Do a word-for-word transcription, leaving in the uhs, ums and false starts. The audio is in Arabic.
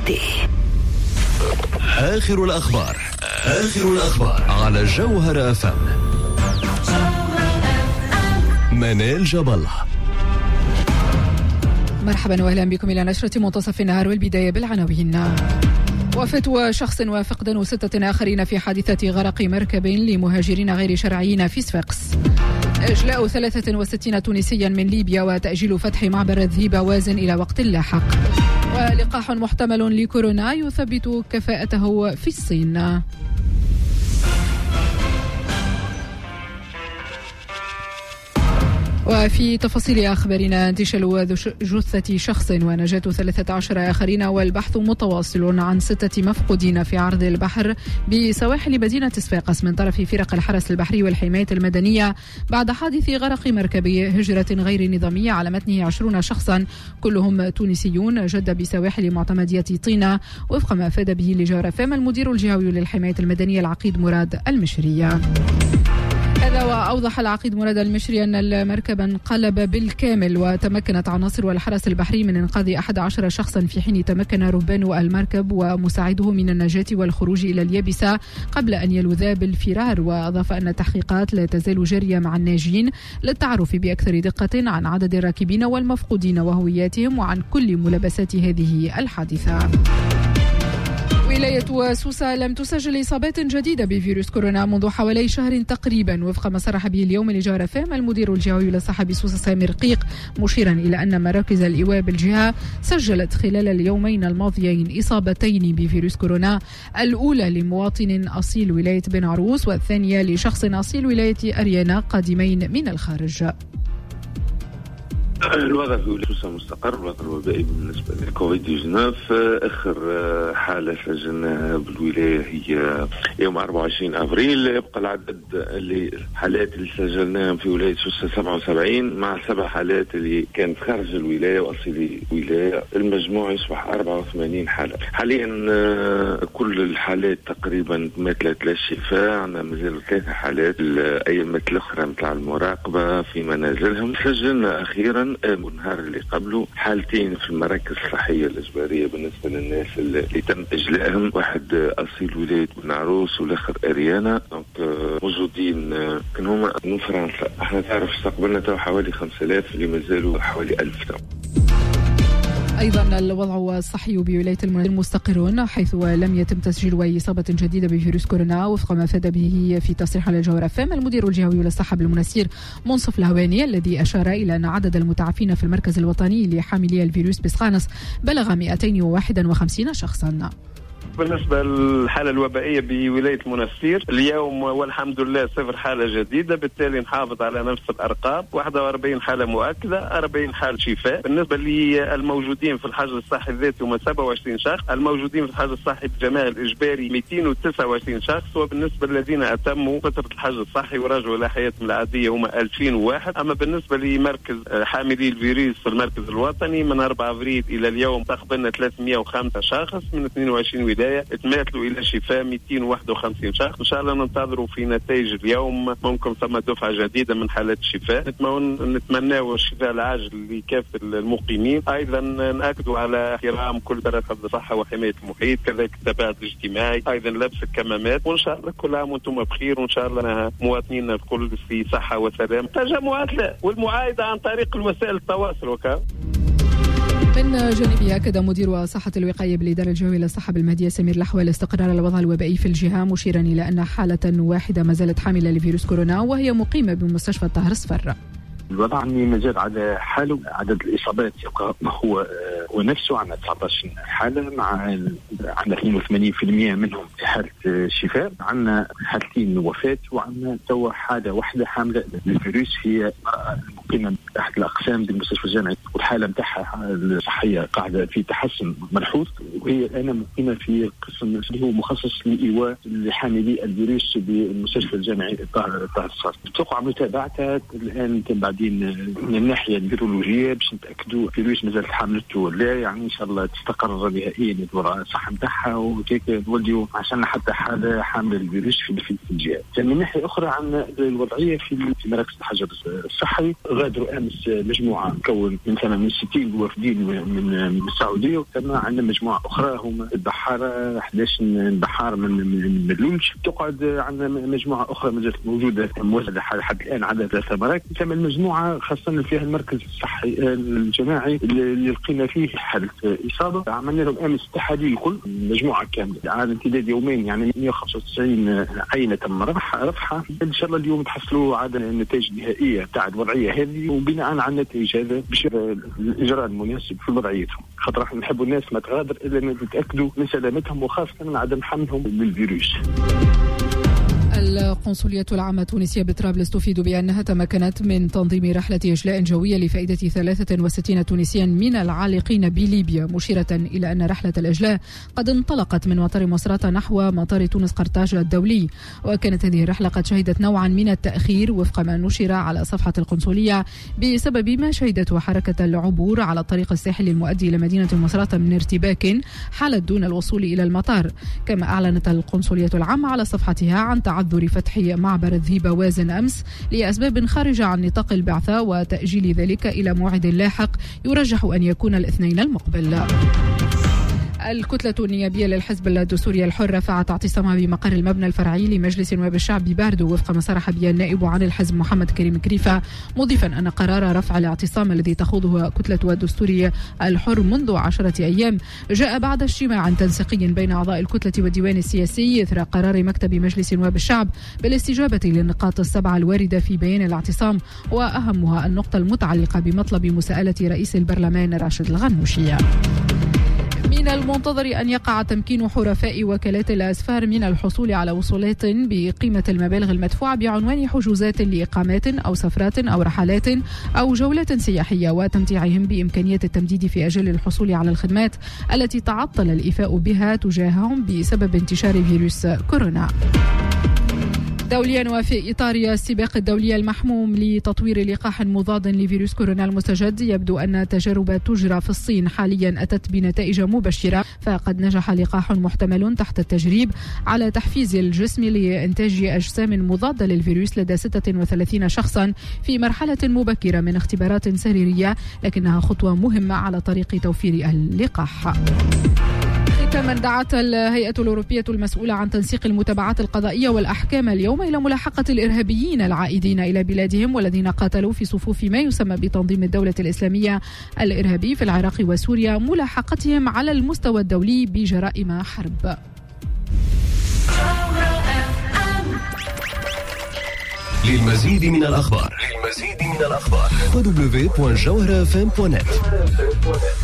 l'actualité. آخر الأخبار آخر الأخبار على جوهر أف أم. منال جبل. مرحبا واهلا بكم الى نشرة منتصف النهار، والبداية بالعناوين. وفاة شخص وفقدان ستة آخرين في حادثة غرق مركب لمهاجرين غير شرعيين في صفاقس. إجلاء ثلاثة وستين تونسيا من ليبيا وتأجيل فتح معبر ذهيب وازن إلى وقت لاحق. ولقاح محتمل لكورونا يثبت كفاءته في الصين. وفي تفاصيل أخبارنا، انتشال جثة شخص ونجاة ثلاثة عشر آخرين، والبحث متواصل عن ستة مفقودين في عرض البحر بسواحل مدينة صفاقس من طرف فرق الحرس البحري والحماية المدنية بعد حادث غرق مركب هجرة غير نظامية على متنه عشرين شخصا كلهم تونسيون جد بسواحل معتمدية طينة، وفق ما أفاد به لجوهر أف أم المدير الجهوي للحماية المدنية العقيد مراد المشري. هذا وأوضح العقيد مراد المشري أن المركب انقلب بالكامل، وتمكنت عناصر والحرس البحري من إنقاذ أحد عشر شخصا، في حين تمكن ربان المركب ومساعده من النجاة والخروج إلى اليابسة قبل أن يلوذا بالفرار. وأضاف أن التحقيقات لا تزال جارية مع الناجين للتعرف بأكثر دقة عن عدد الراكبين والمفقودين وهوياتهم وعن كل ملابسات هذه الحادثة. ولاية سوسة لم تسجل إصابات جديدة بفيروس كورونا منذ حوالي شهر تقريبا، وفق ما صرح به اليوم لجوهر أف أم المدير الجهوي للصحة بسوسة سامي رقيق، مشيرا إلى أن مراكز الإيواء بالجهة سجلت خلال اليومين الماضيين إصابتين بفيروس كورونا، الأولى لمواطن أصيل ولاية بن عروس، والثانية لشخص أصيل ولاية أريانا قادمين من الخارج. الوضع في ولاية سوسة مستقر. الوضع الوبائي بالنسبة لكوفيد تسعة عشر آخر حالة سجلناها بالولاية هي يوم أربعة وعشرين أبريل. يبقى العدد اللي حالات اللي سجلناهم في ولاية سوسة سبعة وسبعين، مع سبع حالات اللي كانت خارج الولاية وأصيل الولاية. المجموع يصبح أربعة وثمانين حالة. حاليا كل الحالات تقريبا مثلت للشفاء. عندنا مازال ثلاثة حالات الأيامات الأخرى مثل المراقبة في منازلهم. سجلنا أخيرا النهار اللي قبله حالتين في المراكز الصحية الإجبارية بالنسبة للناس اللي تم إجلائهم، واحد أصيل ولاية بن عروس والآخر أريانا. موجودين كان هما من فرنسا. احنا تعرف استقبلنا تو حوالي خمسة آلاف، اللي مازالوا حوالي ألف تو. أيضا الوضع الصحي بولاية المنى مستقرون، حيث لم يتم تسجيل أي إصابة جديدة بفيروس كورونا، وفق ما أفاد به في تصريح على جوهر أف أم المدير الجهوي للصحة بالمنسير منصف الهواني، الذي أشار إلى أن عدد المتعافين في المركز الوطني لحاملي الفيروس بسخانس بلغ مئتين وواحد وخمسين شخصا. بالنسبة للحالة الوبائية بولاية منسير اليوم والحمد لله صفر حالة جديدة، بالتالي نحافظ على نفس الأرقام. واحد وأربعين حالة مؤكدة، أربعين حالة شفاء. بالنسبة للموجودين في الحجر الصحي الذاتي هم سبعة وعشرين شخص، الموجودين في الحجر الصحي الجماعي الإجباري مئتين وتسعة وعشرين شخص، وبالنسبة للذين أتموا فترة الحجر الصحي ورجعوا إلى حياتهم العادية هم ألفين وواحد. أما بالنسبة لمركز حاملي الفيروس في المركز الوطني، من أربعة أبريل إلى اليوم تقبلنا ثلاثمئة وخمسة شخص من اثنين وعشرين ولاية، تماثلوا الى شفاء مئتين وواحد وخمسين شخص. ان شاء الله ننتظروا في نتائج اليوم، ممكن ثم دفعه جديده من حالات الشفاء. نتمنى الشفاء العاجل لكافه المقيمين. ايضا ناكدوا على احترام كل طرق الصحه وحمايه المحيط، كذلك التباعد الاجتماعي، ايضا لبس الكمامات. وان شاء الله كل عام وانتم بخير، وان شاء الله مواطنينا الكل في صحه وسلام. تجمعات لا، والمعايده عن طريق الوسائل التواصل. وكا من جانبه أكد مدير صحة الوقاية بالإدارة الجوية للصحة بالمهدية سمير لحوى استقرار الوضع الوبائي في الجهة، مشيرا إلى أن حالة واحدة ما زالت حاملة لفيروس كورونا، وهي مقيمة بمستشفى الطاهر الصفر. الوضع ما زال على حاله. عدد الإصابات يبقى هو هو نفسه، عندنا تسعة عشر حالة، مع عندنا اثنين وثمانين بالمئة منهم حالة شفاء. عندنا حالتين وفاة، وعندنا توا حالة واحدة حاملة للفيروس، هي مقيمة أحد الأقسام بالمستشفى الجامعي، والحالة متاعها الصحية قاعدة في تحسن ملحوظ، وهي الآن مقيمة في قسم اللي هو مخصص لإيواء لحاملي الفيروس بالمستشفى الجامعي الطاهر الصفر. تقع متابعتها الآن بعدين من الناحية الفيرولوجية باش نتأكدوا الفيروس مازال حاملته ولا، يعني إن شاء الله تستقر نهائيا الوضع الصحة نتاعها، وكيك نوليو عشان حتى حالة حامل الفيروس في في الجهة. من ناحية أخرى عندنا الوضعية في في مراكز الحجر الصحي غادروا امس مجموعه تكون مثلا من ستين وافدين من السعوديه، وكما عندنا مجموعه اخرى هما البحاره احد عشر بحار من من مدلولش، تقعد عندنا مجموعه اخرى مازالت موجوده موزعه حتى الان عدد ثلاث مرات. كما المجموعه خاصه فيها المركز الصحي الجماعي اللي لقينا فيه حاله اصابه، عملنا لهم امس التحاليل الكل مجموعه كامله على امتداد يومين، يعني مئة وخمسة وتسعين عينه تم رفعها رفعها ان شاء الله اليوم تحصلوا على النتائج النهائيه تاع الوضعيه هذه، وبناء على النتائج هذا باش الاجراء المناسب في وضعيتهم، خاطر احنا نحبوا الناس ما تغادر الا ان نتاكدوا من سلامتهم وخاصه من عدم حملهم للفيروس. القنصلية العامة التونسية بطرابلس تفيد بأنها تمكنت من تنظيم رحلة إجلاء جوية لفائدة ثلاثة وستين تونسيا من العالقين بليبيا، مشيرة إلى أن رحلة الإجلاء قد انطلقت من مطار مصراتة نحو مطار تونس قرطاج الدولي. وكانت هذه الرحلة قد شهدت نوعا من التأخير وفق ما نشر على صفحة القنصلية بسبب ما شهدته حركة العبور على الطريق الساحلي المؤدي إلى مدينة مصراتة من ارتباك حالت دون الوصول إلى المطار. كما أعلنت القنصلية العامة على صفحتها عن تعذر فتح معبر الذهيبة وازن أمس لأسباب خارجة عن نطاق البعثة، وتأجيل ذلك إلى موعد لاحق يرجح أن يكون الاثنين المقبل. الكتلة النيابية للحزب الدستوري الحر رفعت اعتصامها بمقر المبنى الفرعي لمجلس نواب الشعب باردو، وفق ما صرح به النائب عن الحزب محمد كريم كريفة، مضيفا أن قرار رفع الاعتصام الذي تخوضه كتلة الدستوري الحر منذ عشرة أيام جاء بعد اجتماع تنسيقي بين أعضاء الكتلة والديوان السياسي إثر قرار مكتب مجلس نواب الشعب بالاستجابة للنقاط السبعة الواردة في بيان الاعتصام، وأهمها النقطة المتعلقة بمطلب مساءلة رئيس البرلمان راشد الغنوشي. من المنتظر أن يقع تمكين حرفاء وكالات الأسفار من الحصول على وصولات بقيمة المبالغ المدفوعة بعنوان حجوزات لإقامات أو سفرات أو رحلات أو جولات سياحية، وتمتيعهم بإمكانية التمديد في أجل الحصول على الخدمات التي تعطل الإيفاء بها تجاههم بسبب انتشار فيروس كورونا. دوليا، وفي إطار السباق الدولي المحموم لتطوير لقاح مضاد لفيروس كورونا المستجد، يبدو أن تجارب تجرى في الصين حاليا أتت بنتائج مبشرة، فقد نجح لقاح محتمل تحت التجريب على تحفيز الجسم لإنتاج أجسام مضادة للفيروس لدى ستة وثلاثين شخصا في مرحلة مبكرة من اختبارات سريرية، لكنها خطوة مهمة على طريق توفير اللقاح. كما دعت الهيئة الأوروبية المسؤولة عن تنسيق المتابعات القضائية والأحكام اليوم إلى ملاحقة الإرهابيين العائدين إلى بلادهم والذين قاتلوا في صفوف ما يسمى بتنظيم الدولة الإسلامية الإرهابي في العراق وسوريا، ملاحقتهم على المستوى الدولي بجرائم حرب. للمزيد من الأخبار للمزيد من الأخبار دبليو دبليو دبليو دوت جوهرة إف إم دوت نت.